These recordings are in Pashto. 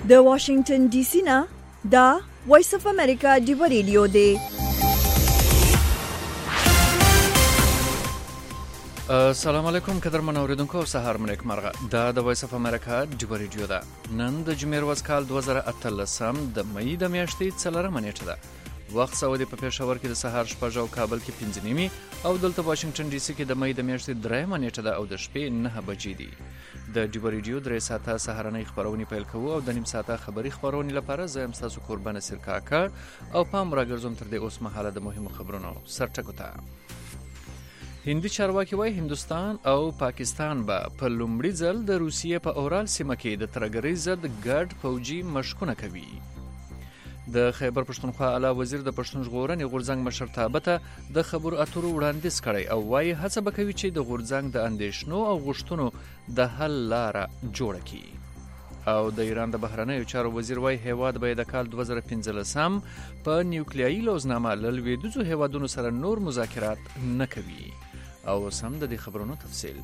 د واشنگټن ډي سي نه دا وایس اف امریکا ډیو ریډیو دی. السلام علیکم قدرمن اوریدونکو، سهار مو نیکمرغه. دا د وایس اف امریکا ډیو ریډیو ده. نن د جمعې ورځ کال 2018 د مې د میاشتې 4 نیټه ده. وخت سعودي په پېښور کې د سهار 6 او کابل کې 5 نیمه او دلته واشنگټن ډي سي کې د مې د میاشتې 3 نیټه ده او د شپې 9 بجې دي. د ډیو ریډیو 3 ساعته سهارنۍ خبرونه پیل کوو او د نیم ساعته خبري خبرونه لپاره زه هم تاسو قربان سرکاکا او پام راګرځوم تر دې اوس مهاله د مهمو خبرونو سرټکو ته. هندي چارواکي وايي هندستان او پاکستان به په لومړي ځل د روسیې په اورال سیمه کې د ترګرۍ ضد ګډ فوجي مشقونه کوي. د خیبر پښتونخوا اعلی وزیر د پښتون ژغورنې غورځنګ مشرتابه ته د خبرو اترو وړاندیز کړی او وايي هڅه به کوي چې د غورځنګ د اندېښنو او غوښتنو د حل لاره جوړه کړي. او د ایران د بهرنیو چارو وزیر وايي هیواد به د کال 2015 په نیوکلیایي لوزنامه له لویدیځو هیوادونو سره نور مذاکرات نه کوي. او سم د دې خبرونو تفصیل.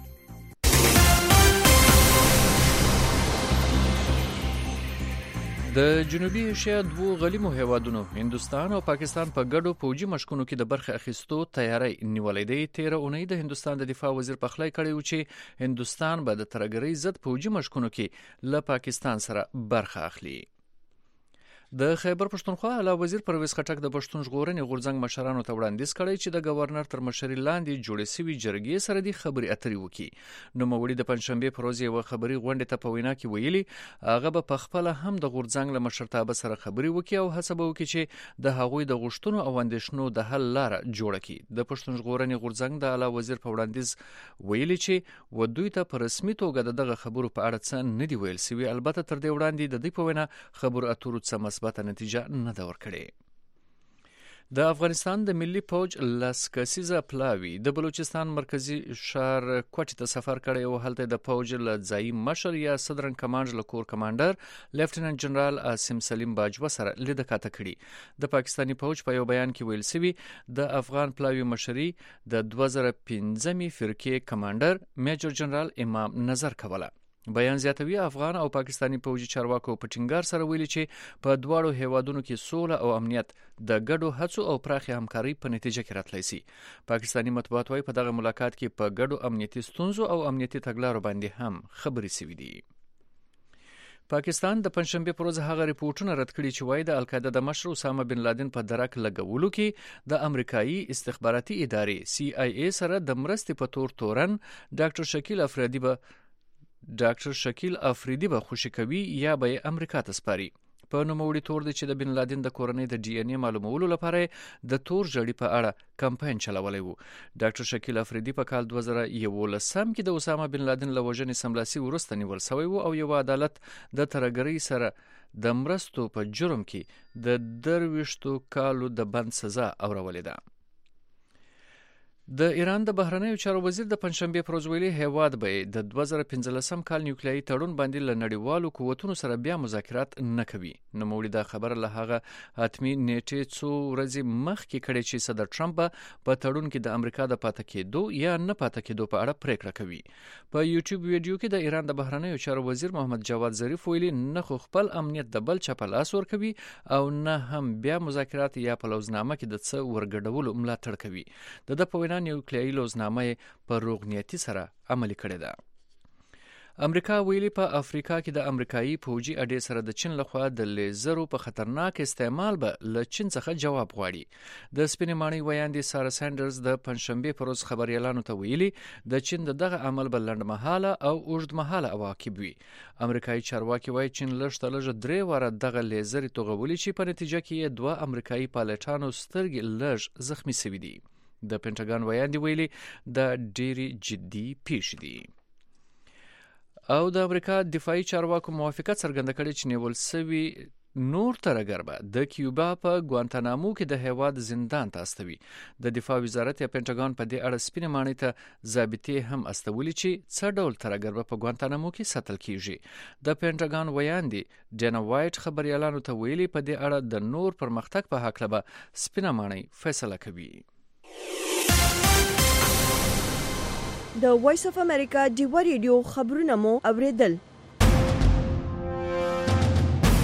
د جنوبي ایشیا دوه غلیمو هیوادونو هندستان او پاکستان په ګډو فوجي مشقونو کې د برخه اخیستو تیاری نیولې دی. 13 اونۍ د هندستان د دفاع وزیر په خلای کړی و چې هندستان به د ترګرۍ ضد فوجي مشقونو کې له پاکستان سره برخه اخلي. د خیبر پښتونخوا اعلی وزیر پرویز خټک د پښتون ژغورنې غورځنګ مشرانو ته وړاندیز کړی چې د گورنر تر مشرۍ لاندې جوړې شوې جرګې سره د خبري اترې وکړي. نو موري د پنځشنبه پر ورځ یو خبري غونډه ته په وینا کې ویلي هغه به په خپل هم د غورځنګ له مشرتابه سره خبري وکړي او هڅه به وکړي چې د هغوی د غوښتنو او اندېښنو د حل لاره جوړه کړي. د پښتون ژغورنې غورځنګ د اعلی وزیر په وړاندیز ویلي چې ودوی ته په رسمي توګه دغه خبرو په اړه څه نه دی ویل سوي. البته تر دې وړاندې د دې په وینا خبرو اترو څه مثبت نتیجه نه دا ورکړي. د افغانستان د ملي فوج لاس کسیزه پلاوی د بلوچستان مرکزی ښار کوټې ته سفر کړی او هلته د فوج له ځایي مشر یا صدرن کمانډ له کور کمانډر لیفټیننټ جنرال عاصم سلیم باجوه سره لیدنه کړې. د پاکستاني فوج په یو بیان کې ویل سوي د افغان پلاوی مشري د 2015 فرقې کمانډر میجر جنرال امام نظر کوله. بیان زیاتوي افغان او پاکستاني فوجي چارواکو په ټینګار سره ویلي چې په دواړو هیوادونو کې سوله او امنیت د ګډو هڅو او پراخې همکارۍ په نتیجه کې راتلی سي. پاکستاني مطبوعات وايي په دغه ملاقات کې په ګډو امنیتي ستونزو او امنیتي تګلارو باندې هم خبرې شوې دي. پاکستان د پنځشنبه پر ورځ هغه ریپورتونه رد کړي چې وايي د القاعده د مشر اسامه بن لادن په درک لګولو کې د امریکایي استخباراتي ادارې CIA سره د مرستې په تورن ډاکټر شکیل افریدی به خوشی کوي یا به امریکا ته سپاري. په نوموړي تور دی چې د بن لادن د کورنۍ د DNA معلومولو لپاره د تور جړی په اړه کمپاین چلولی وو. ډاکټر شکیل افریدی په کال 2011 کې د اسامه بن لادن له وژنې سملاسي وروسته نیول شوی وو او یو عدالت د ترګرۍ سره د مرستو په جرم کې د 23 کالو د بند سزا اورولې ده. د ایران د بهرنیو چارو وزیر د پنځشنبه پر ورځ ویلي هیواد به د 2015 کال نیوکلیایي تړون باندې له نړیوالو قوتونو سره بیا مذاکرات نه کوي. نو موږ دا خبره له هغه حتمی نیټه څو ورځې مخکې کړې چې صدر ټرمپ په تړون کې د امریکا د پاتې کېدو یا نه پاتې کېدو په اړه پریکړه کوي. په یوټیوب ویډیو کې د ایران د بهرنیو چارو وزیر محمد جواد ظریف ویلي نه خو خپل امنیت د بل چا په لاس ورکوي او نه هم بیا مذاکرات یا په لوزنامه کې د څه ورګډولو ملاتړ کوي. د په نیوکلیایي لوزنامه په روغنیتي سره عملي کړې ده. امریکا ویلي په افریقا کې د امریکایي فوجي اډې سره د چین لخوا د لیزرو په خطرناک استعمال به له چین څخه جواب غواړي. د سپینې ماڼۍ ویاندې سارا سانډرز د پنځشنبه پر ورځ خبريالانو ته ویلي د چین دغه عمل به لنډمهاله او اوږدمهاله عواقب وي. امریکایي چارواکي وايي چین لږ 3 واره دغه لیزر توغولي چې په نتیجه کې 2 امریکایي پایلټانو سترګې لږ زخمی شوي دي. د پینټاګان ویاندې ویلي د ډېری جدي پیښې دي. او د امریکا دفاعي چارواکو موافقت څرګنده کړې چې نیول شوی نور ترګر به د کیوبا په ګوانتانامو کې د هیواد زندان ته استوي. د دفاع وزارت یا پینټاګان په دې اړه سپینې ماڼۍ ته ضابطې هم استولي چې څه ډول ترګر به په ګوانتانامو کې ساتل کیږي. د پینټاګان ویاندې ډینا وایټ خبريالانو ته ویلي په دې اړه د نور پرمختګ په حق لبه سپینې ماڼۍ فیصله کوي. د وایس اف امریکا ډیو ریډیو خبرونه مو اوریدل.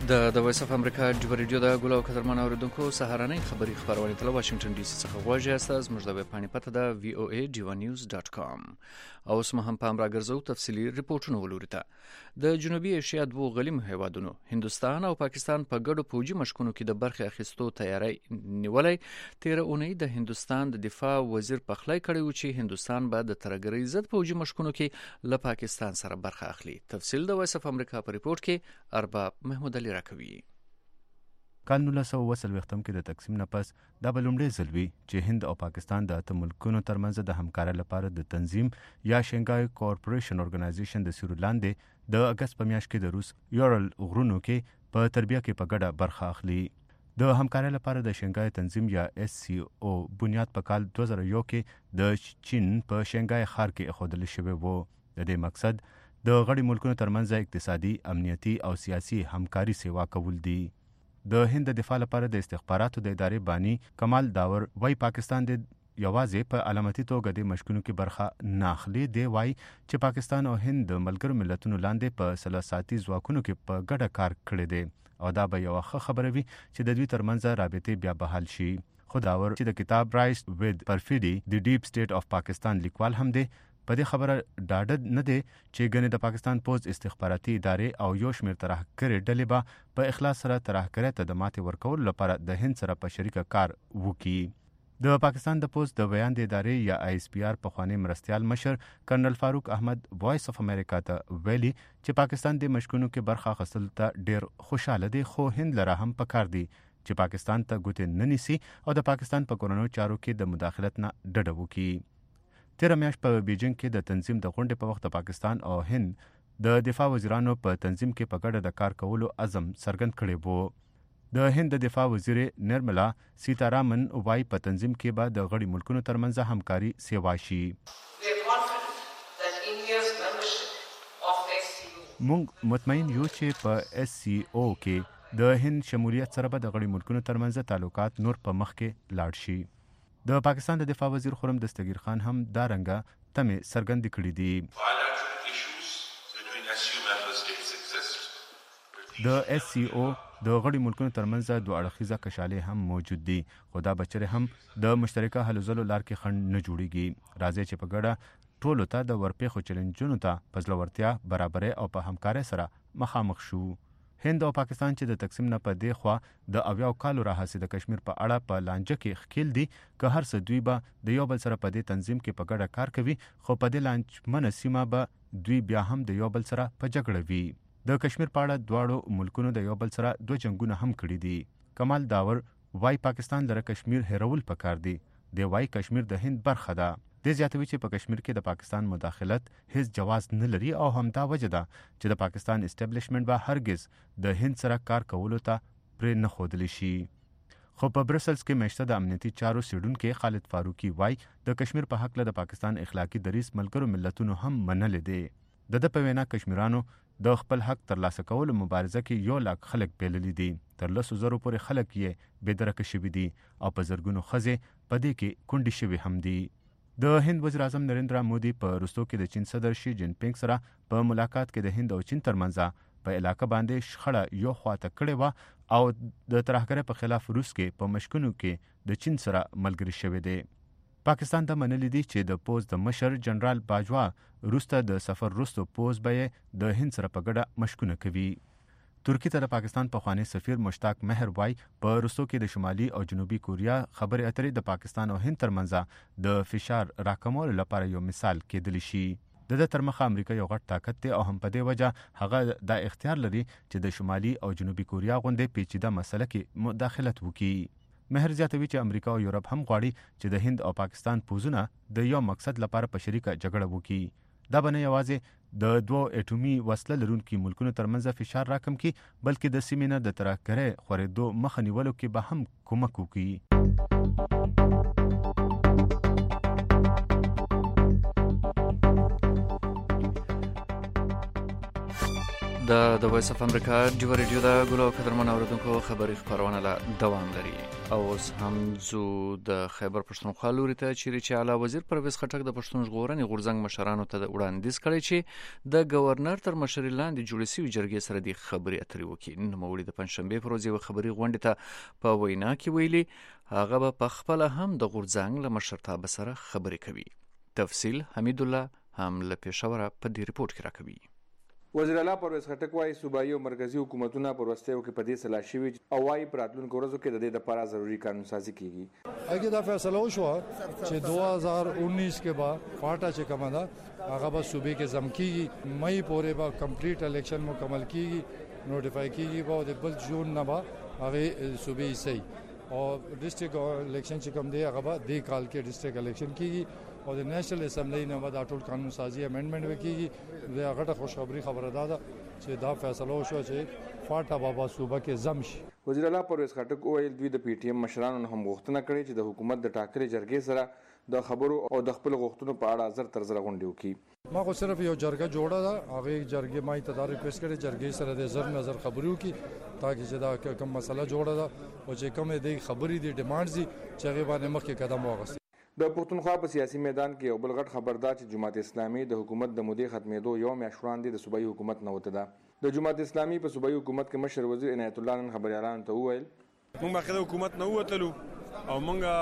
د وایس اف امریکا د ریډیو د ګلو قدرمن اوریدونکو سهارنۍ خبری خبرونه تل واشنگټن ډي سي څخه غواړي استاز موږ د پانی پته د voa.divanews.com او سم هم په امر غرزو تفصيلي ریپورتونه ولورته د جنوبي ایشیا دوه غلیم هیوادونو هندستان او پاکستان په ګډو پوجي مشکونو کې د برخه اخیستو تیاری نیولې 13 اونۍ د هندستان د دفاع وزیر پخلای کړی و چې هندستان به د ترګری ضد پوجي مشکونو کې له پاکستان سره برخه اخلي تفصيل د وایس اف امریکا په ریپورت کې ارباب محمود علي راکوي کال 1940 کې د تقسیم نه پس دا بلومړی ځل وی چې هند او پاکستان د اته ملکونو ترمنځ د همکارۍ لپاره د تنظیم یا شنګای کورپوریشن اورګنایزیشن د سیرو لاندې د اگست په میاشت کې د روس یورل غرونو کې په تربیه کې په ګډه برخه اخلي د همکارۍ لپاره د شنګای تنظیم یا SCO بنیاد په کال 2001 کې د چین په شنګای ښار کې اخودل شوی وو د دې مقصد د غړي ملکونو ترمنځ اقتصادي امنیتي او سیاسي همکاري سیوا کول دي د هند د دفاع لپاره د استخباراتو د ادارې بانی کمال داور وای پاکستان د یوازې په علامتي توګه د مشکونو کې برخه نه اخلي دی وای چې پاکستان او هند د ملګرو ملتونو لاندې په سلاساتي ځواکونو کې په ګډه کار کړی دی او دا به یو ښه خبره وي چې د دوی ترمنځ رابطې بیا بحال شي خو داور چې د کتاب رایس وذ پرفیډي د ډیپ سټیټ اف پاکستان لیکوال هم دی په دې خبره ډاډه نه دی چې ګنې د پاکستان پوز استخباراتي ادارې او یو شمېر ترهګرې ډلې به په اخلاص سره ترهګرۍ ته د ماتې ورکولو لپاره د هند سره په شریکه کار وکړي د پاکستان د پوز د بیان د ادارې یا ISPR پخوانی مرستیال مشر کرنل فاروق احمد وایس اف امریکا ته ویلي چې پاکستان د مشکونو کې برخه اخیستل ته ډیر خوشاله دی خو هند لره هم پکار دی چې پاکستان ته ګوتې نه نیسي او د پاکستان په کورونو چارو کې د مداخلت نه ډډه وکړي 13 میاشت په بیجینګ کې د تنظیم د غونډې په وخت پاکستان او هند د دفاع وزیرانو په تنظیم کې په ګډه د کار کولو عزم څرګند کړی وو د هند د دفاع وزیر نرملا سیتارامن وای په تنظیم کې به د غړي ملکونو ترمنځ همکاري سیوا شي موږ مطمئن یو چې په SCO کې د هند شمولیت سره به د غړي ملکونو ترمنځ تعلقات نور په مخ کې لاړ شي د پاکستان د دفاع وزیر خرم دستگیر خان هم دا رنګه تمه سرګند کړی دی د SCO د غړي ملکونو ترمنځ دوه اړخیزه کشالې هم موجود دي خو دا بچره هم د مشترکه حل زلو لار کې خنډ نه جوړیږي راځي چې په ګډه ټولو ته د ورپېخو چیلنجونو ته پزلورتیا برابرۍ او په همکارۍ سره مخامخ شو هند او پاکستان چې د تقسیم نه په دی خوا د اویاو کالو راهسي د کشمیر په اړه په لانجه کې خکیل دي که هر څه دوی به د یو بل سره په دې تنظیم کې په ګډه کار کوي خو په دې لانجمنه سیمه به دوی بیا هم د یو بل سره په جګړه وي د کشمیر په اړه دواړو ملکونو د یو بل سره دوه جنگونه هم کړي دي کمال داور وای پاکستان لره کشمیر هیرول پکار دی دی وای کشمیر د هند برخه ده د زیاتوي چې په کشمیر کې د پاکستان مداخلت هیڅ جواز نه لري او همدا وجه ده چې د پاکستان اسټابلیشمنت به هرگز د هند سره کار کولو ته پرې نه ښودلی شي خو په برسلز کې میشته د امنیتي چارو سیډونکو خالد فاروقي وای د کشمیر په حق له د پاکستان اخلاقی دریځ ملګرو ملتونو هم منلې دي د په وینا کشمیرانو د خپل حق ترلاسه کولو مبارزه کې 1 لک خلک پیللي دي تر 100,000 پورې خلک یې بېدرکه شوي دي او په زرګونو ښځې په دې کې کونډې شوي هم دي د هند وزیر اعظم نریندرا مودي په روسو کې د چین صدر شي جین پینګ سره په ملاقات کې د هند او چین ترمنځ په علاقه باندې شخړه یو خواته کړې و او د ترهګرۍ په خلاف روس کې په مشکونو کې د چین سره ملګری شوی دی پاکستان د منلې دي چې د پوز د مشر جنرال باجوا روسته د سفر وروسته پوز به د هند سره په ګډه مشکونه کوي ترکی ته د پاکستان پخوانی سفیر مشتاق مهر وای په روسو کې د شمالي او جنوبي کوریا خبرې اترې د پاکستان او هند ترمنځ د فشار راکمولو لپاره یو مثال کېدلی شي د ترمخه امریکا یو غټ طاقت دی او هم په دې وجه هغه د اختیار لري چې د شمالي او جنوبي کوریا غونډې پیچیده مسله کې مداخلت وکړي مهر زیاتوي چې امریکا او یورپ هم غواړي چې د هند او پاکستان پوزونه د یو مقصد لپاره په شریکه جګړه وکړي دا به نه یوازې د دوه اټومي وسله لرونکي ملکونو ترمنځ فشار راکم کړي بلکې د سیمې نه د ترهګرۍ خورېدو مخه نیولو کې به هم کومک وکړي د وایس اف امریکا ډیو ریډیو دا ګلو قدرمن اوردونکو خبري خبرونه لا دوام لري او هم زو د خیبر پښتونخوا لوري ته چې اعلی وزیر پرویز خټک د پښتون ژغورنې غورځنګ مشرانو ته وړاندیز کړی چې د گورنر تر مشرۍ لاندې جوړې شوې جرګې سره د خبري اترې وکړي. نوموړي د پنځشنبه پر ورځ یو خبري غونډه ته په وینا کې ویلي هغه په خپل هم د غورځنګ له مشرتابه سره خبري کوي. تفصیل حمید الله هم له پېښوره په دې ریپورت کې راکوي. وزیر اعلی پرویز خټک وايي صوبایي او مرکزی حکومتونه پر وسته کې په دې سلا شوي او وايي په راتلونکو ورځو کې د دې لپاره ضروري قانون سازي کیږي. اګه دا فیصله وشو چې 2019 کې بعد پارټا چې کومه ده هغه به صوبې کې زم کیږي مئی پورې به کمپلیټ الیکشن مکمل کیږي نوټیفای کیږي به د بل جون نه به هغه صوبې صحیح او ډیسټریکټ الیکشن چې کوم دی هغه به د کال کې ډیسټریکټ الیکشن کیږي او د نېشنل اسمبلی نه بعد ټول قانون سازي امندمنت وکړي. دا غټه خوشخبری خبره ده چې دا فیصله وشو چې فاټا بابا صوبه کې زم شي. وزیر اعلی پرویز خټک وویل دوی د پی ټی ایم مشرانو هم غوښتنه کړې چې د حکومت د ټاکلې جرګې سره د خبرو او د خپل غوښتنو په اړه زر تر زر غونډې وکړي. ما خو صرف یو جرګه جوړه ده هغه جرګې ما ته دا ریکوست کړې جرګې سره د زر نظر خبرو وکړي تاکي چې دا کوم مسله جوړه ده او چې کوم د خبرې د ډیمانډز چې هغه باندې مخکې قدم واغست. د پښتونخوا په سیاسي میدان کې یو بل غټ خبردار چې جماعت اسلامي د حکومت د مودې ختمېدو یو میاشت وړاندې د صوبایي حکومت نه وته ده. د جماعت اسلامي په صوبایي حکومت کې مشر وزیر عنایت الله نن خبريالانو ته وویل موږ مخکې د حکومت نه ووتلو او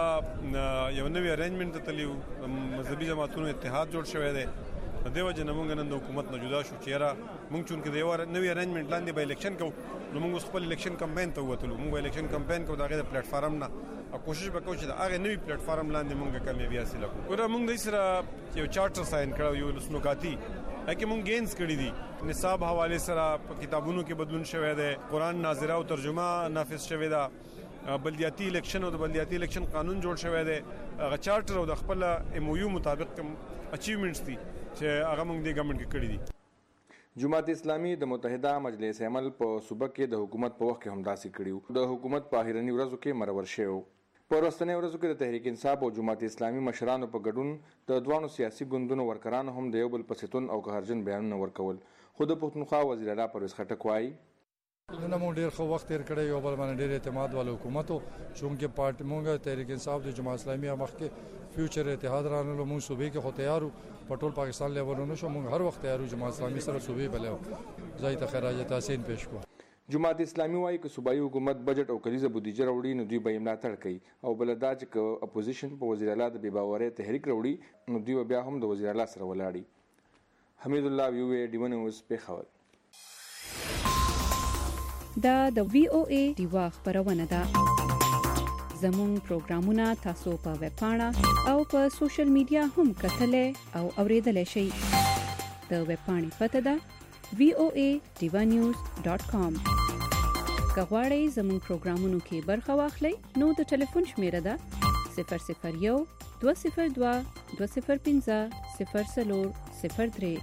موږ یو نوی ارینجمنت ته تللو مذهبي جماعتونو اتحاد جوړ شوی دی د دې وجه نه موږ نن د حکومت نه جدا شو چې را موږ چون کې د یو نوی ارینجمنت لاندې به الیکشن کوو نو موږ خپل الیکشن کمپاین ته ووتلو موږ الیکشن کمپاین کوو دغه پلیټ فارم نه او کوشش وکړو چې دا هغه نوی پلیټ فارم لاندې موږ کامیابی حاصل کړو. ګوره موږ د سره یو چارټر ساين کړو یو لسنوکاتی اکه موږ گینز کړی دي نصاب حواله سره په کتابونو کې بدلون شوی دی قرآن ناظره او ترجمه نافذ شوی دا بلدیاتی الیکشن او د بلدیاتی الیکشن قانون جوړ شوی دی هغه چارټر او د خپل ایم او یو مطابق اچیومنټس دي چې هغه موږ د ګورنمنت کې کړی دي. جماعت اسلامي د متحده مجلس عمل په صوبه کې د حکومت په وخت کې هم داسې کړیو د حکومت په اخیرنی ورځو کې مرور شوی په ورستنې ورځو کې د تحریک انصاف او جماعت اسلامي مشرانو په ګډون د دوانو سیاسي ګوندونو ورکرانو هم د یو بل پسیتون او قهرجن بیانونه ورکول. خو د پښتونخوا وزیر اعلی پرویز خټک وايي نن مو ډیر خو وخت تیر کړی یو بل باندې ډیر اعتماد والو حکومت چونکه پارټي مونږه تحریک انصاف د جماعت اسلامي مخ کې فیوچر اتحاد رانلو مونږ صوبې کې خو تیارو په ټول پاکستان لیولونو شو مونږ هر وخت تیارو جماعت اسلامي سره صوبې بلو ځای ته خراج تحسین پیش کو. جماعت اسلامي وايي چې صوبایي حکومت بجټ او کلیزه بودیجه راوړي نو دوی به ملاتړ کوي او بل دا چې اپوزیشن په وزیر اعلی د بیباوري تحریک راوړي نو دوی بیا هم د وزیر اعلی سره ولاړي. حمید الله ویو ډیون اوس په خبر دا د وی او ای دیوا خبرونه ده. زموږ پروګرامونه تاسو په ویب پاڼه او په سوشل میډیا هم کتلې او اوریدلای شئ. د ویب پاڼې پته ده voanews.com. کغواړئ زموږ پروګرامونو کې برخه واخلئ نو د ټلیفون شمیره ده 001 202 205 0403.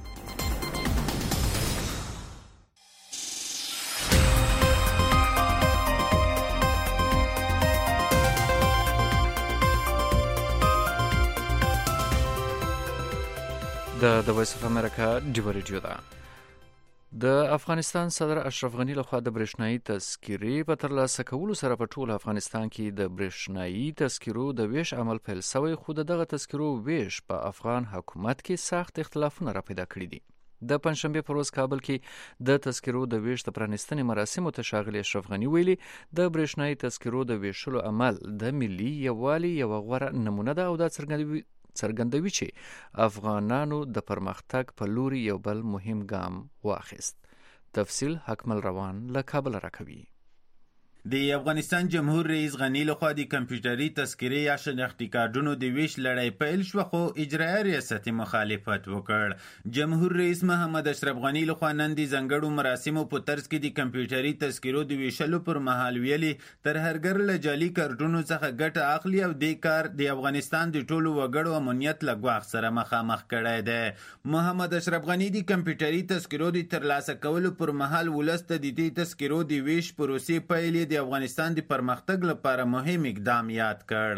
د وایس اف امریکا ډیو ریډیو ده. د افغانستان صدر اشرف غنی لخوا د برېښنایي تذکرې په ترلاسه کولو سره په ټول افغانستان کې د برېښنایي تذکرو د ویش عمل پیل شوی خو دغه تذکرو ویش په افغان حکومت کې سخت اختلافونه را پیدا کړي دي. د پنځشنبه په ورځ کابل کې د تذکرو د ویش د پرانیستنې مراسمو ته ښاغلي اشرف غنی ویلي د برېښنایي تذکرو د ویشلو عمل د ملي یووالي یو غوره نمونه ده او دا څرګندوي چې افغانانو د پرمختګ په لوري یو بل مهم ګام واخیست. تفصیل حکمل روان له کابل راکوي. د افغانستان جمهور رئیس غنی لخوا د کمپیوټري تذکرې یا شناختی کارډونو د ویش لړۍ پیل شو خو اجرایي ریاست مخالفت وکړ. جمهور رئیس محمد اشرف غنی لخوا نن د ځانګړو مراسمو په ترڅ کې د کمپیوټري تذکرو د ویشلو پر مهال ویلي تر هرګر له جعلي کارډونو څخه ګټه اخلي او د کار د افغانستان د ټولو وګړو امنیت له ګواښ سره مخامخ کړی دی. محمد اشرف غنی د کمپیوټري تذکرو د ترلاسه کولو پر مهال ولس ته د دې تذکرو د ویش پروسې پیل د افغانستان د پرمختګ لپاره مهم اقدام یاد کړ.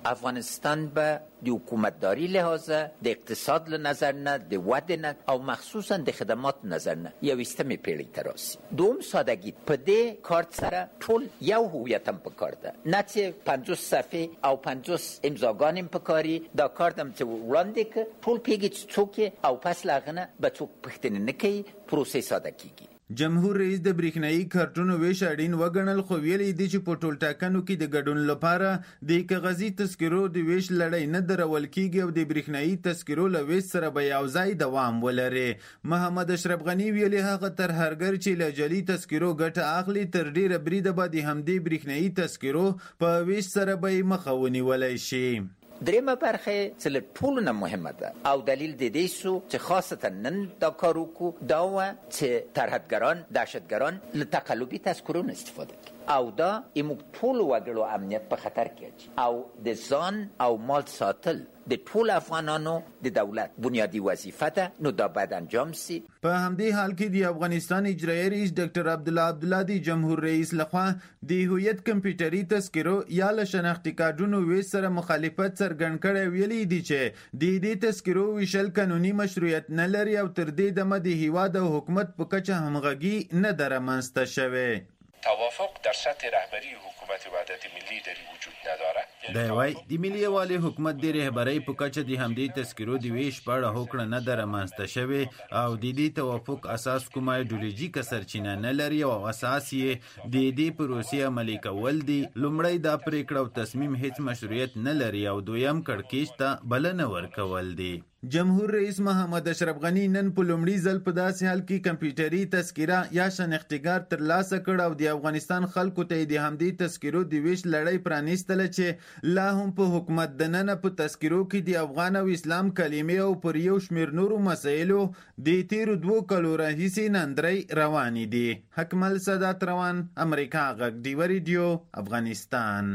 افغانستان به د حکومتداری لحاظه د اقتصاد له نظر نه د ودې نه او مخصوصا د خدمات نظر نه یویستمې پیړۍ ته راسي. دوم سادگی په دې کارت سره ټول یو هویت هم پکار ده، نه چې 50 صفحې او 50 امضاګان هم پکاري. دا کارت هم چې وړاندې که ټول پیږي چې څوک او پس له هغه نه به څوک پوښتنې نه کوي، پروسې ساده کیږي. جمهور رئیس د برېښنایي کارتونو ویش اړین وګڼل، خو ویلي دي چې په ټول ټاکنو کې د ګډون لپاره د کاغذي تذکرو د ویش لړۍ نه درول کیږي او د برېښنایي تذکرو له ویش سره به یو ځای دوام ولري. محمد اشرف غني ویلي هغه ترهګر چې له جعلي تذکرو ګټه اخلي تر ډیره بریده به د همدې برېښنایي تذکرو په ویش سره به مخه ونیولی شي. درېمه برخه چې له ټولو نه مهمه ده او دلیل د دې سو چې خاصتا نن دا کار وکړو دا و چې ترهګران دهشتګران له تقلبي تذکرو نه استفاده کوي او دا زموږ ټولو وګړو امنیت په خطر کې اچوي او د ځان او مال ساتل د ټول افغانانو د دولت بنیادی وظیفه ده، نو دا باید انجام سي. په همدې حال کې د افغانستان اجرایي رئیس ډاکټر عبدالله د جمهور رئیس لخوا د هویت کمپیوټري تذکرو یا له شناختي کارډونو ویش سره مخالفت څرګند کړی. ویلي دي چې د دې تذکرو ویشل قانوني مشروعیت نه لري او تر دې دمه د هیواد او حکومت په کچه همغږي نه ده رامنځته شوې. توافق در سطح رهبری حکومت وحدت ملی در وجود ندارد. دی وای د ملي یوالي حکومت د رهبرۍ په کچه د همدې تذکرو د ویش په اړه هوکړه نه ده رامنځته شوې او د دې توافق اساس کومه ایډیولوژیکه سرچینه نه لري او اساس یې د دې پروسې عملي کول دي. لومړی دا پریکړه او تصمیم هیڅ مشروعیت نه لري او دویم کړکېچ ته بلنه ورکول دي. جمهور رئیس محمد اشرف غني نن په لومړي ځل په داسې حال کې کمپیوټري تذکره یا شناختګار ترلاسه کړ او د افغانستان خلکو ته د همدې تذکرو د ویش لړۍ پرانیستله چې لا هم په حکومت دننه په تذکرو کې د افغان او اسلام کلمې او پر یو شمېر نورو مسایلو د تیرو 2 کالو راهیسې نندرۍ روانې دي. حکمل سادات روان، امریکا غږ ډیوه ریډیو، افغانستان.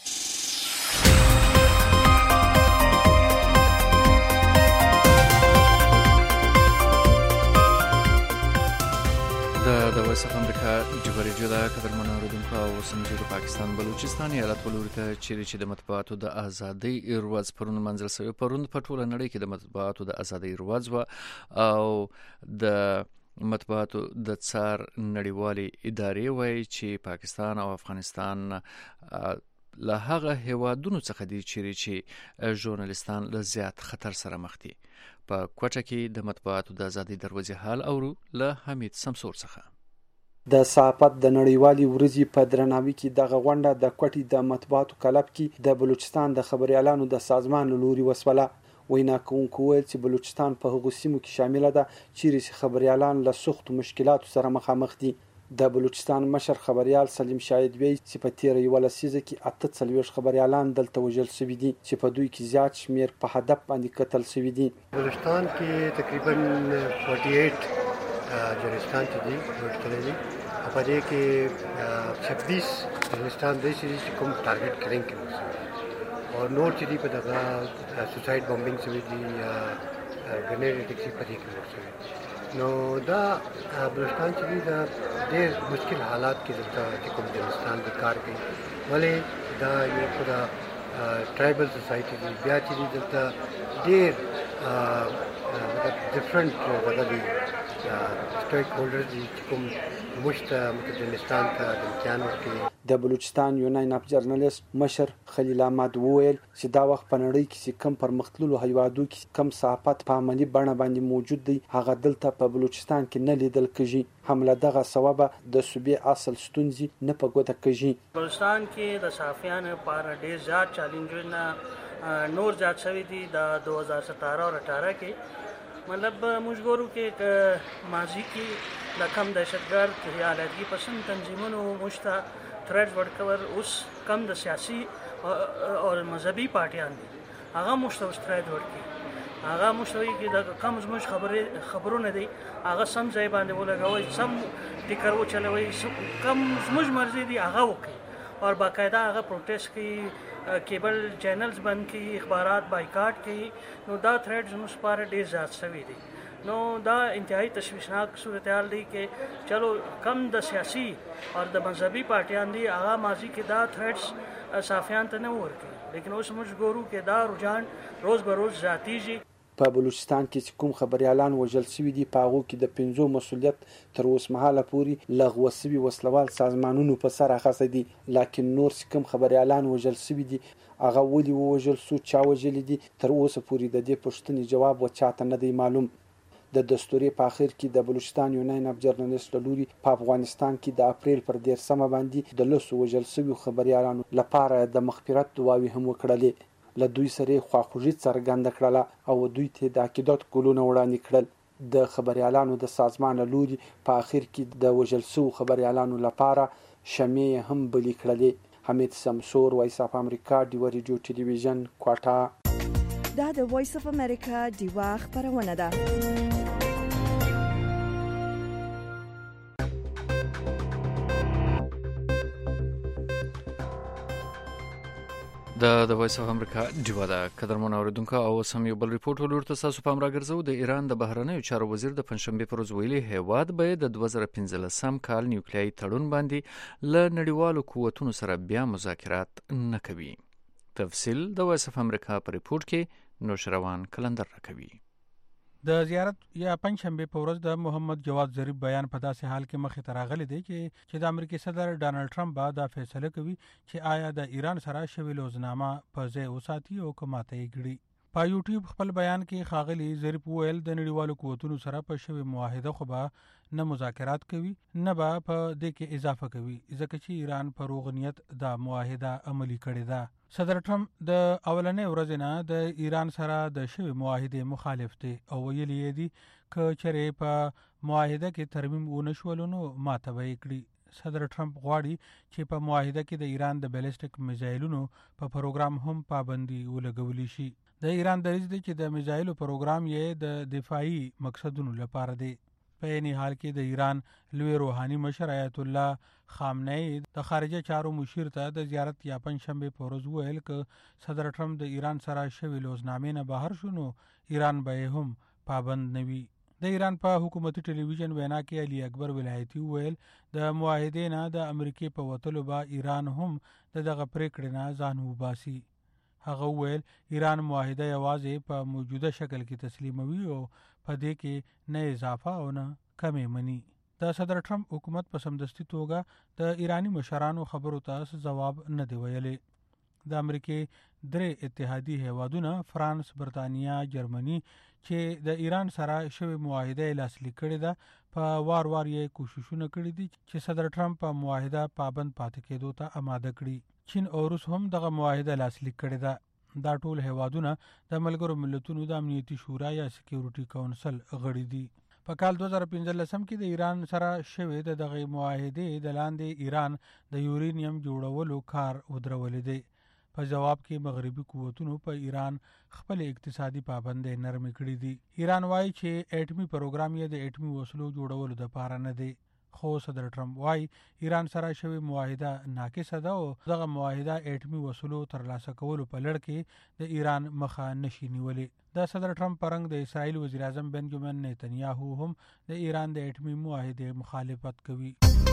د وایس اف امریکا ډیوه ریډیو د قدرمنو اوریدونکو او سمجو د پاکستان بلوچستان ایالت ولوري ته چې د مطبوعاتو د ازادۍ ورځ پرون منځل شوی. پرون په ټوله نړۍ کې د مطبوعاتو د ازادۍ ورځ و او د مطبوعاتو د څار نړیوالې ادارې وایي چې پاکستان او افغانستان له هغه هیوادونو څخه دي چې ژورنالیستان له زیات خطر سره مخ دي. په کوټه کې د مطبوعاتو د ازادۍ دروازې حال اورو له حمید سمسور څخه. د صحافت د نړیوالي ورځې په درناوي کې دغه غونډه د کوټې د مطبوعاتو کلب کې د بلوچستان د خبريالانو د سازمان له لوري وسوله. وینا کوونکو ویل چې بلوچستان په هغو سیمو کې شامله ده چیرې خبريالان له سختو مشکلاتو سره مخامخ دي. د بلوچستان مشر خبريال سلیم شاهد وی چې په تیر یو لسیزه کې 48 خبريالان دلته وژل شوي دي چې په دوی کې زیات شمیر په هدف باندې قتل شوي دي. بلوچستان کې تقریبا 48 جرستان دي ورته دي په دې کې 26 جرستان دي چې کوم ټارګټ کړي کوي او نور چې دي په دغه سوسایډ بمبینګ شوي دي یا ګرنیډ اټیک په دې کې شوي. نو دا بلوچستان چې دا ډېر مشکل حالات کې دلته چې کوم افغانستان د کار کوي ولې دا یو خدا ټرایبل سوسایټي دی بیا چې دلته ډېر مطلب ډیفرنٹ بدلي سټیک هولډرز دي چې کوم مشته افغانستان ته د امکان ورکوي. د بلوچستان یوناین اف جرنالیست مشر خلیل احمد وویل چې دا وخت په نړۍ کې کم پرمختللو هیوادو کې کم صحافت په عملی بڼه باندې موجود دی هغه دلته په بلوچستان کې نه لیدل کېږي. هم له دغه سببه د صوبې اصل ستونزې نه په ګوته کېږي. بلوچستان کې د صحافیانو لپاره ډېر زیات چیلنجونه نور زیات شوي دي د 2017 او 18 کې. مطلب موږ ګورو کې ماضي کې د کم دهشتګرد خیالاتي پسند تنظیمونو مشته تھریڈ ورکور اوس کم د سیاسي او مذهبي پارټیان دي هغه مشته اوس تھریډ ورکي هغه مشتوي کې د کم زموږ خبرونه دي هغه سم ځای باندې ولګوي سم ټیکر وچلوي کم زموږ مرزي دي هغه وکي او باقاعده هغه پروټیسټ کوي کیبل چینلز بند کوي اخبارات بایکاټ کوي. نو دا تھریډ زموږ لپاره ډېر زیات شوي دي. نو دا انتهایی تشویشناک صورتحال دی چې چلو کم د سیاسي او د مذهبي پارټیان دي هغه ماضي کې دا تھریډز صافیان ته نه ورکوي، لیکن اوس موږ ګورو چې دا رجحان روز به روز زیاتیږي. په بلوچستان کې چې کوم خبريالان وژل شوي دي په هغو کې د 5 مسؤلیت تر اوسمهاله پورې لغوه شوي وسلوال سازمانونو په سر اخیستی دي، لکن نور چې کوم خبريالان وژل شوي دي هغه ولې ووژل شو، چا وژلي دي، تر اوسه پورې د دې پوښتنې جواب وچاته نه دی معلوم. د دستوري په اخر کې د بلوچستان یونین اف جرنالست لوري په افغانستان کې د اپریل پر 13 باندې د لسو وژل شوي خبريالانو لپاره د مغفرت دعاوې هم وکړلې. له دوی سره خواخوږي څرګنده کړله او دوی ته د عقیدت ګلونه وړاندې کړل. د خبريالانو د سازمان لوري په اخر کې د وژل شوو خبريالانو لپاره شمعې هم بلې کړلې. حمید سمسور، وایس اف امریکا، ډیوا ریډیو ټلویزیون، کوټه. دا د وایس اف امریکا ډیوا خبرونه ده. د وایس اف امریکا ډیوا ده. قدرمن اوریدونکو او سم یو بل ریپورت ولورته تاسو پام راګرځو. د ایران د بهرنیو چارو وزیر د پنځشنبه پر ورځ ویلي هیواد به د 2015 کال نیوکلیایي تړون باندې له نړیوالو قوتونو سره بیا مذاکرات نه کوي. تفصیل د وایس اف امریکا په ریپورت کې نوشروان کلندر راکوي. د زیارت یا پنځشنبه په ورځ د محمد جواد ظریف بیان په داسې حال کې مخې ته راغلی دی چې د امریکای صدر ډانلډ ټرمپ به دا فیصله کوي چې آیا د ایران سره شوی لوزنامه په ځای وساتي او کماته یې کړي. په یوټیوب خپل بیان کې ښاغلي ظریف وویل د نړیوالو قوتونو سره په شوی معاهده خو به نه مذاکرات کوي نه به په دې کې اضافه کوي ځکه چې ایران په روغ نیت دا معاهده عملي کړې ده. صدر ټرمپ د اولنې ورځې نه د ایران سره د شوی معاهده مخالف دی او ویلي دی چې چېرې په معاهده کې ترمیم ونه شول نو ماته به یې کړي. صدر ټرمپ غواړي چې په معاهده کې د ایران د بیلسټیک میزایلونو په پروګرام هم پابندي ولګولي شي. د ایران دریځ دی چې د میزایلو پروګرام یې د دفاعي مقصدونو لپاره دی. په یعنی حال کې د ایران لوی روحاني مشر آیت الله خامنه‌ای د خارجه چارو مشیر ته د زیارت یا پنځشنبه په ورځ ویل چې صدر ټرمپ د ایران سره شوی لوزنامې نه بهر شونو ایران به هم پابند نوي. د ایران په حکومتي ټلویزیون وینا کې علي اکبر ولایتي ویل د معاهدې نه د امریکای په وتلو به ایران هم دغه پریکړه نه ځان وباسي. هغه ویل ایران معاهده یوازې په موجوده شکل کې تسلیموي او په دې کې نه اضافه او نه کمې مني. د صدر ټرمپ حکومت په سمدستي توګه د ایرانی مشرانو خبرو ته جواب نه دی ویلي. د امریکای درې اتحادي هیوادونه فرانس، برتانیا، جرمني چې د ایران سره شوی معاهده لاسلیک کړې ده په وار یې کوششونه کړي دي چې صدر ټرمپ په معاهده پابند پاتې کېدو ته آماده کړي. چین او روس هم دغه معاهده لاسلیک کړې ده. دا ټول هیوادونه د ملګرو ملتونو د امنیتي شورا یا سکیورټي کونسل غړي دي. په کال 2015 کې د ایران سره شوی دغه معاهده د لاندې ایران د یورینیم جوړولو کار ودرولې دی. په جواب کې مغربي قوتونو په ایران خپل اقتصادي پابندۍ نرم کړې دي. ایران وایي چې اټومي پروګرام یې د اټومي وسلو جوړولو لپاره نه دی. خو صدر ټرمپ وایي ایران سره شوی معاهده ناقصه ده او دغه معاهده اټومي وسلو ترلاسه کولو په لړ کې د ایران مخه نشي نیولې. د صدر ټرمپ پرنګ د اسرائیل وزیر اعظم بنجامین نتنیاهو هم د ایران د اټومي معاهده مخالفت کوي.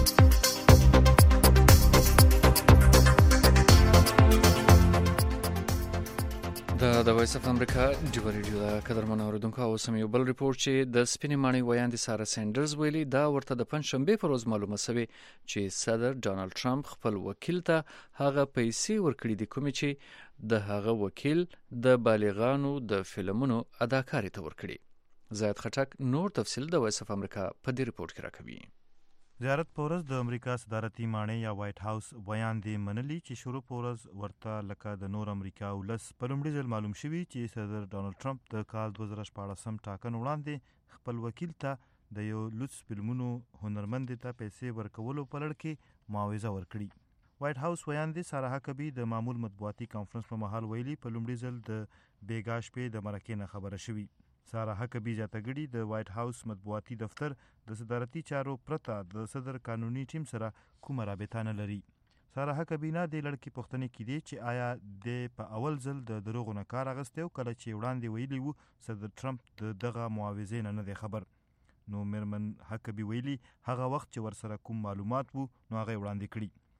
د وایس اف امریکا ډیوا ریډیو دا قدرمن اوریدونکو او سم یو بل ریپورت چې د سپینې ماڼۍ ویاندې سارا سینډرز ویلي دا ورته د پنځشنبه پر ورځ معلومه شوه چې صدر ډانلډ ټرمپ خپل وکیل ته هغه پیسې ورکړي دي کوم چې د هغه وکیل د بالغانو د فلمونو اداکاری ته ورکړي. زاید خټک نور تفصیل د وایس اف امریکا په دې ریپورت کې راکوي. زیارت پورز د امریکا صدارتي ماڼۍ یا وایټ هاوس بیان دی منلی چې شروع پورز ورته لکه د نور امریکا ولس په لومړي ځل معلوم شوي چې صدر ډانلډ ټرمپ د کال 2014 ټاکنو وړاندې خپل وکیل ته د یو لوڅ فلمونو هنرمند ته پیسې ورکولو په لړ کې معاوضه ورکړي. وایټ هاوس ویان دی سارا حکبي د معمول مطبوعاتي کانفرنس په مهال ویلي په لومړي ځل د بیګا شپې د مرکې نه خبره شوي. سارا حکبي زیاتګړي د وایټ هاوس مطبوعاتي دفتر د صدارتي چارو پرته د صدر قانوني ټیم سره کومه رابطه نه لري. سارا حکبي نه د لړکی پوښتنه کړي چې آیا د په اول ځل د دروغو نه کار اغسته او کله چې وړاندې ویلي وو صدر ټرمپ دغه معاوضې نه دی خبر. نو میرمن حکبي ویلي هغه وخت چې ورسره کوم معلومات وو نو هغه وړاندې کړي.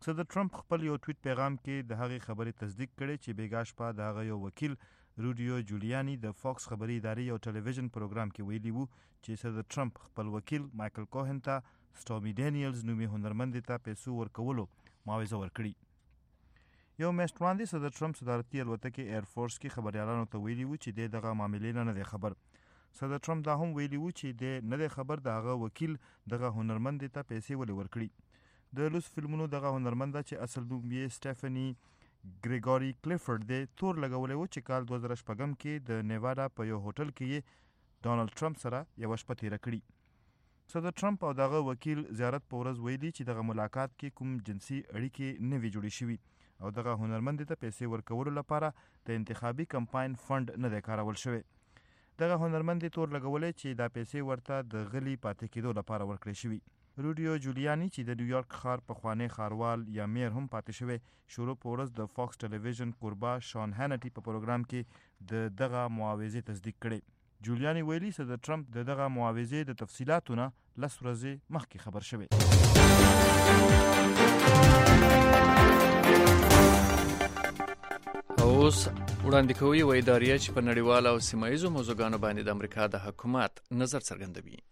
صدر ټرمپ خپل یو ټویټ پیغام کې د هغې خبرې تصدیق کړي چې بیګا شپه د هغه یو وکیل روډیو جولیانی د فاکس خبري ادارې یو ټلویزیون پروګرام کې ویلي وو چې صدر ټرمپ خپل وکیل مایکل کوهن ته سټورمي ډینیلز نومي هنرمند ته پیسو ورکولو معاوضه ورکړي یو میاشت وړاندې صدر ټرمپ صدارتي الوتکې ایر فورس کې خبريالانو ته ویلي وو چې دغه معاملې نه دی خبر صدر ټرمپ دا هم ویلي وو چې د نه دی خبر د هغه وکیل دغه هنرمند ته پیسې ولې ورکړي د لوس فلمونو دغه هنرمند چې اصل نوم یې سټیفنی ګریګوري کلیفورډ دی تور لګولې و چې کال 2014 کې د نیوادا په یو هوټل کې ډونالد ټرمپ سره یو شپه تیره کړي صدر ټرمپ او دغه وکیل زیارت په ورځ ویلي چې دغه ملاقات کې کوم جنسي اړیکې نه وي جوړې شوي او دغه هنرمند ته پیسې ورکولو لپاره د انتخابي کمپاین فند نه دی کارول شوی دغه هنرمند تور لګولې چې دا پیسې ورته د غلي پاتې کېدو لپاره ورکړې شوي روډیو جولیانی چې د نیویارک ښار پخوانی ښاروال یا میر هم پاتې شوی شروع په ورځ د فاکس ټلویزیون کوربا شان هانټي په پروګرام کې دغه معاوضې تصدیق کړي جولیانی ویلي صدر ټرمپ دغه معاوضې د تفصیلاتونه 10 ورځې مخکې خبر شوی اوس وړاندې کوي و ادارې چې په نړیواله او سیمایي موضوعګانو باندې د امریکا د حکومت نظر څرګندوي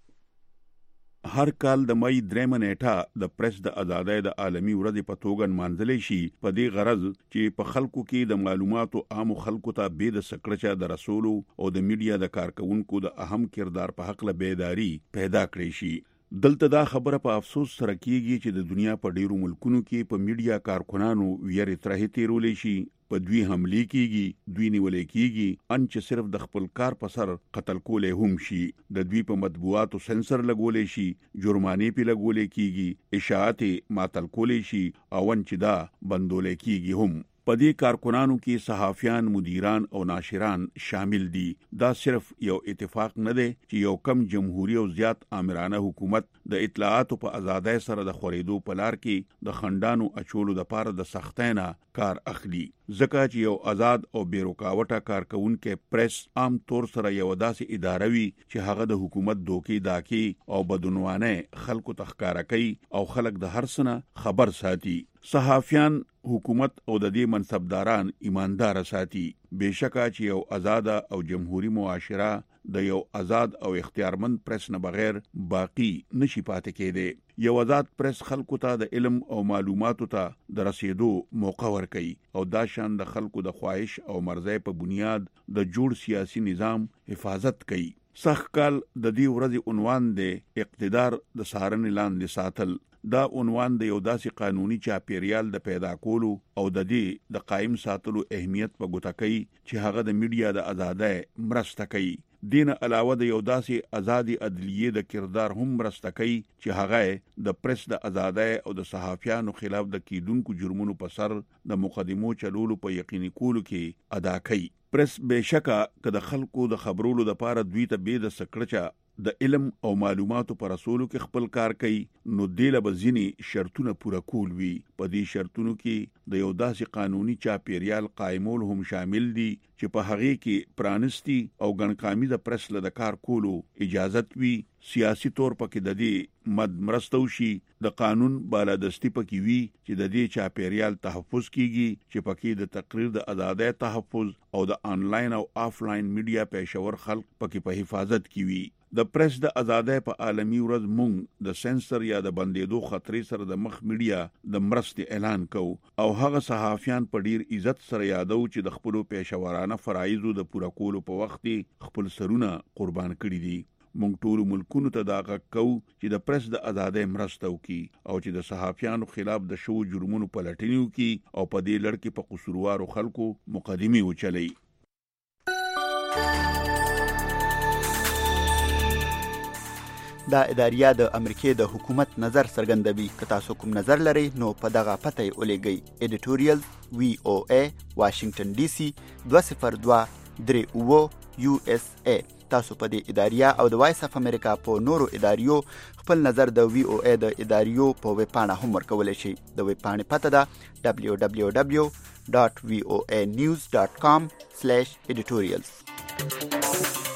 هر کال د مئی 3 نیټه د پریس د ازادۍ د عالمي ورځې په توګه مانځلې شي په دې غرض چې په خلکو کې د معلوماتو عام خلکو ته به د سکړچا د رسولو او د میډیا د کارکونکو د اهم کردار په حق له بیداری پیدا کړی شي دلته دا خبره په افسوس سره کیږي چې د دنیا په ډیرو ملکونو کې په میډیا کارکونانو ویری ترې تیرولې شي په دوی حمله کیږي دوی نیولې کیږي ان چې صرف د خپل کار په سر قتل کولې هم شي د دوی په مطبوعاتو سنسر لګولې شي جرمانې په لګولې کیږي اشاعت معطل کولې شي او ان چې دا بندولې کیږي هم په دې کارکونانو کې صحافیان مدیران او ناشران شامل دي دا صرف یو اتفاق نه دی چې یو کم جمهوریت او زیات آمرانه حکومت د اطلاعاتو په ازادۍ سره د خورېدو په لار کې د خندانو اچولو د پاره د سختینه کار اخلي ځکه چې یو آزاد او بیروکاوټه کارکونکو پریس عام طور سره یو داسې اداره وي چې هغه د حکومت دوکي داکي او بدعنوانه خلکو تخکارا کوي او خلک د هر څه خبر ساتي صحافیان حکومت او د دې منصبداران ایماندار ساتي بهشکه چې یو آزاد او جمهوریت معاشره د یو آزاد او اختیارمند پریس نه بغیر باقی نشي پاتې کېده یو آزاد پریس خلکو ته د علم او معلوماتو ته د رسیدو موقع ورکوي او دا شان د خلکو د خواهش او مرزي په بنیاد د جوړ سیاسي نظام حفاظت کوي سخت کال د دې ورځې عنوان دی اقتدار د سارن لاندې ساتل دا عنوان د یو داسې قانوني چاپیریال د پیدا کولو او د دې د قائم ساتلو اهمیت په ګوته کوي چې هغه د میډیا د ازادۍ مرسته کوي دین علاوه د یو داسې ازادي عدلیه د کردار هم مرسته کوي چې هغه د پریس د ازادۍ او د صحافیانو خلاف د کیدونکو جرمونو په سر د مقدمو چلولو په یقیني کولو کې ادا کوي پریس بهشکه که د خلکو د خبرولو لپاره دوی ته به د سکړچا د علم او معلوماتو پر رسولو کې خپل کار کوي نو دله بزینی شرطونه پوره کول وی په دې شرطونو کې د یو داسې قانوني چاپیریال قائمول هم شامل دي چې په هغه کې پرانستی او ګڼکامي د پریس له کار کولو اجازت وی سیاسي تور پکې د دې مرستو شي د قانون بالادستی پکې وی چې د دې چاپیریال تحفظ کیږي چې پکې د تقریر د ازادۍ تحفظ او د آنلاین او آفلاین میډیا پېښور خلک پکې په حفاظت کې وی د پریس د ازادۍ په عالمي ورځ مونږ د سنسر یا د بندیدو خطرې سره د مخ میډیا د مرستې اعلان کو او هغه صحافیان په ډیر عزت سره یادو چې د خپل پېښورانه فرایضو د پوره کولو په وخت خپل سرونه قربان کړي دي مونږ ټول ملکونو ته دا غږ کوو چې د پریس د ازادۍ مرسته وکړي او چې د صحافیانو خلاف د شو جرمونو پلټنې وکړي او په دې لړ کې په قصوروارو خلکو مقدمي وچلي دا اداریه د امریکای د حکومت نظر څرګندوي که تاسو کوم نظر لرئ نو په دغه پته یې ولېږئ editorial VOA Washington DC 20238 USA تاسو په دې اداریه او د وایس اف امریکا په نورو اداریو خپل نظر د VOA د اداریو په ویب پاڼه هم ورکولی شئ د ویب پاڼې پته ده www.voanews.com/editorials